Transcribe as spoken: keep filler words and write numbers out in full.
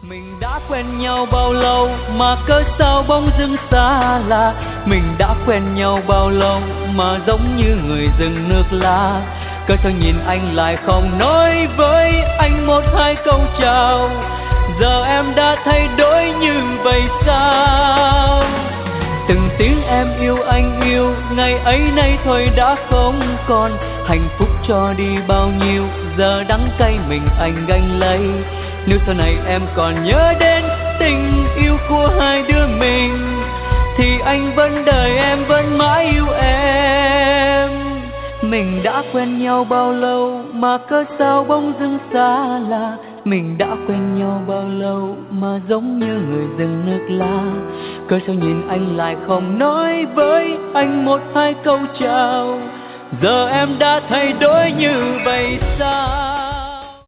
Mình đã quen nhau bao lâu mà cớ sao bỗng dưng xa lạ. Mình đã quen nhau bao lâu mà giống như người dừng nước lạ. Cớ sao nhìn anh lại không nói với anh một hai câu chào. Giờ em đã thay đổi như vậy sao? Từng tiếng em yêu anh yêu ngày ấy nay thôi đã không còn. Hạnh phúc cho đi bao nhiêu giờ đắng cay mình anh gánh lấy. Nếu sau này em còn nhớ đến tình yêu của hai đứa mình thì anh vẫn đợi em, vẫn mãi yêu em. Mình đã quen nhau bao lâu mà cớ sao bỗng dưng xa lạ. Mình đã quen nhau bao lâu mà giống như người dừng nước lạ. Cớ sao nhìn anh lại không nói với anh một hai câu chào. Giờ em đã thay đổi như vậy sao?